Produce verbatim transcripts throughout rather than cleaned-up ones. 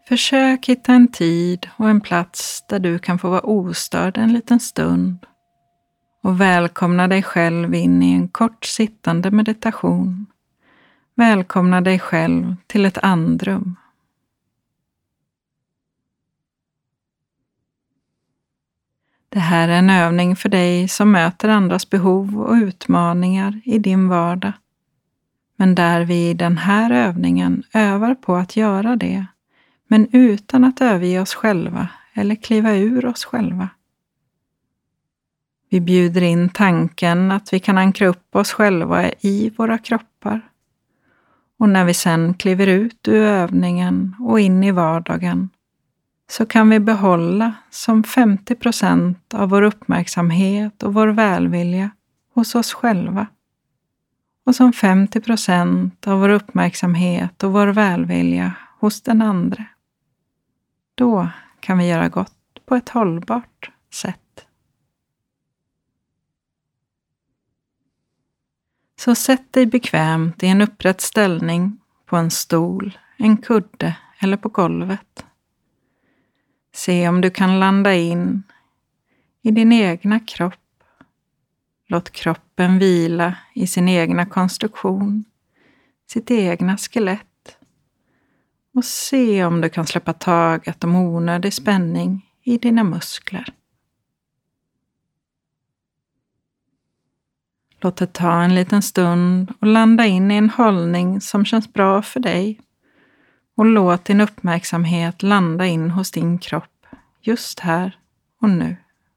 Försök hitta en tid och en plats där du kan få vara ostörd en liten stund och välkomna dig själv in i en kort sittande meditation. Välkomna dig själv till ett andrum. Det här är en övning för dig som möter andras behov och utmaningar i din vardag. Men där vi i den här övningen övar på att göra det, men utan att överge oss själva eller kliva ur oss själva. Vi bjuder in tanken att vi kan ankra upp oss själva i våra kroppar. Och när vi sedan kliver ut ur övningen och in i vardagen så kan vi behålla som femtio procent av vår uppmärksamhet och vår välvilja hos oss själva. Och som femtio procent av vår uppmärksamhet och vår välvilja hos den andra. Då kan vi göra gott på ett hållbart sätt. Så sätt dig bekvämt i en upprätt ställning på en stol, en kudde eller på golvet. Se om du kan landa in i din egna kropp. Låt kroppen vila i sin egna konstruktion, sitt egna skelett. Och se om du kan släppa taget om onödig spänning i dina muskler. Låt det ta en liten stund och landa in i en hållning som känns bra för dig. Och låt din uppmärksamhet landa in hos din kropp just här och nu.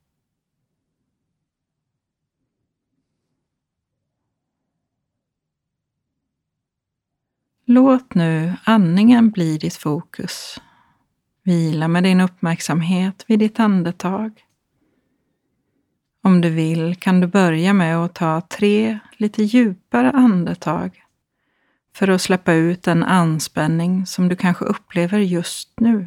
Låt nu andningen bli ditt fokus. Vila med din uppmärksamhet vid ditt andetag. Om du vill kan du börja med att ta tre lite djupare andetag för att släppa ut den anspänning som du kanske upplever just nu.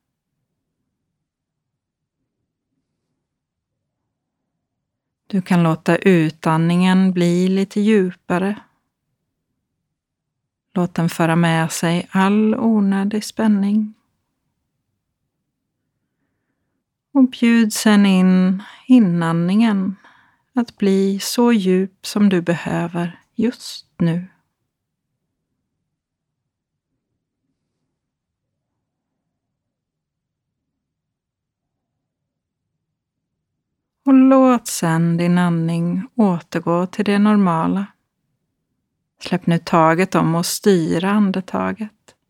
Du kan låta utandningen bli lite djupare. Låt den föra med sig all onödig spänning. Och bjud sedan in inandningen att bli så djup som du behöver just nu. Och låt sedan din andning återgå till det normala. Släpp nu taget om att styra andetaget.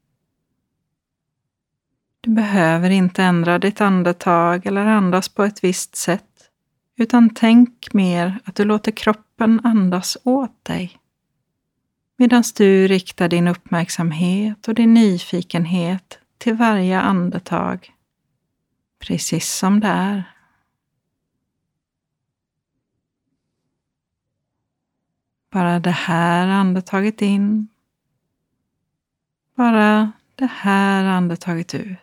Du behöver inte ändra ditt andetag eller andas på ett visst sätt, utan tänk mer att du låter kroppen andas åt dig. Medan du riktar din uppmärksamhet och din nyfikenhet till varje andetag, precis som det är. Bara det här andetaget in. Bara det här andetaget ut.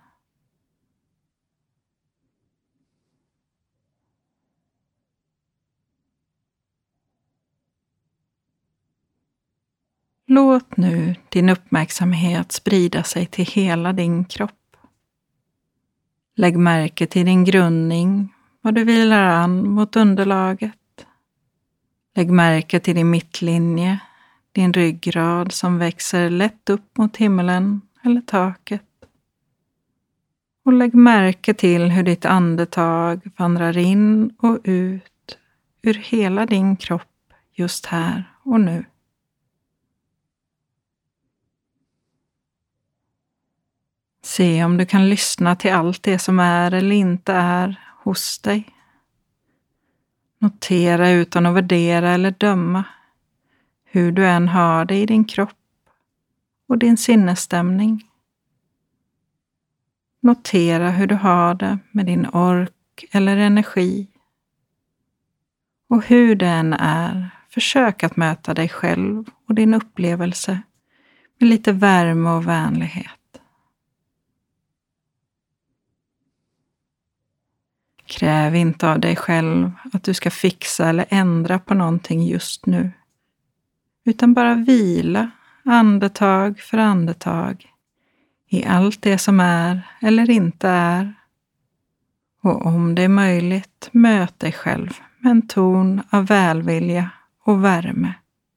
Låt nu din uppmärksamhet sprida sig till hela din kropp. Lägg märke till din grundning, vad du vilar an mot underlaget. Lägg märke till din mittlinje, din ryggrad som växer lätt upp mot himlen eller taket. Och lägg märke till hur ditt andetag vandrar in och ut ur hela din kropp just här och nu. Se om du kan lyssna till allt det som är eller inte är hos dig. Notera utan att värdera eller döma hur du än har det i din kropp och din sinnesstämning. Notera hur du har det med din ork eller energi. Och hur det än är, försök att möta dig själv och din upplevelse med lite värme och vänlighet. Kräv inte av dig själv att du ska fixa eller ändra på någonting just nu. Utan bara vila andetag för andetag i allt det som är eller inte är. Och om det är möjligt, möt dig själv med en ton av välvilja och värme.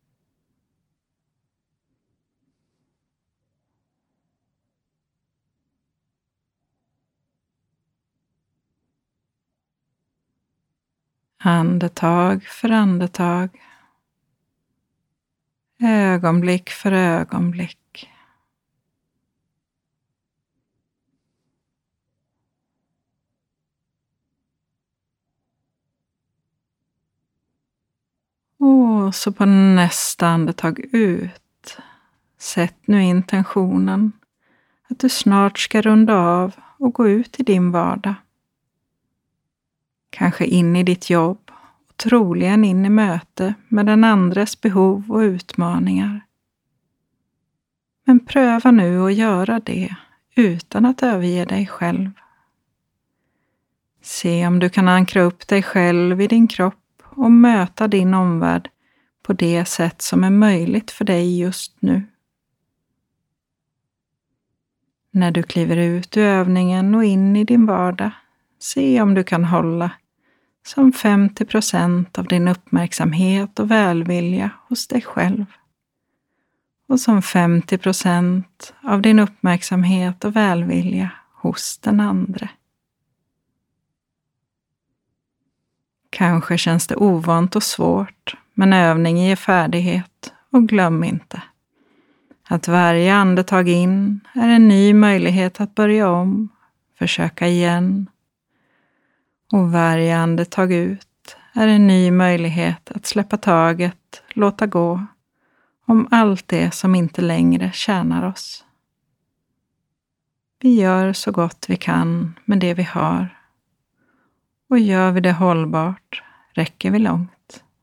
Andetag för andetag. Ögonblick för ögonblick. Och så på nästa andetag ut. Sätt nu intentionen att du snart ska runda av och gå ut i din vardag. Kanske in i ditt jobb och troligen in i möte med den andres behov och utmaningar. Men pröva nu att göra det utan att överge dig själv. Se om du kan ankra upp dig själv i din kropp och möta din omvärld på det sätt som är möjligt för dig just nu. När du kliver ut ur övningen och in i din vardag, se om du kan hålla som femtio procent av din uppmärksamhet och välvilja hos dig själv. Och som femtio procent av din uppmärksamhet och välvilja hos den andra. Kanske känns det ovant och svårt, men övning ger färdighet och glöm inte att varje andetag in är en ny möjlighet att börja om, försöka igen. Och varje andetag ut är en ny möjlighet att släppa taget, låta gå om allt det som inte längre tjänar oss. Vi gör så gott vi kan med det vi har. Och gör vi det hållbart räcker vi långt.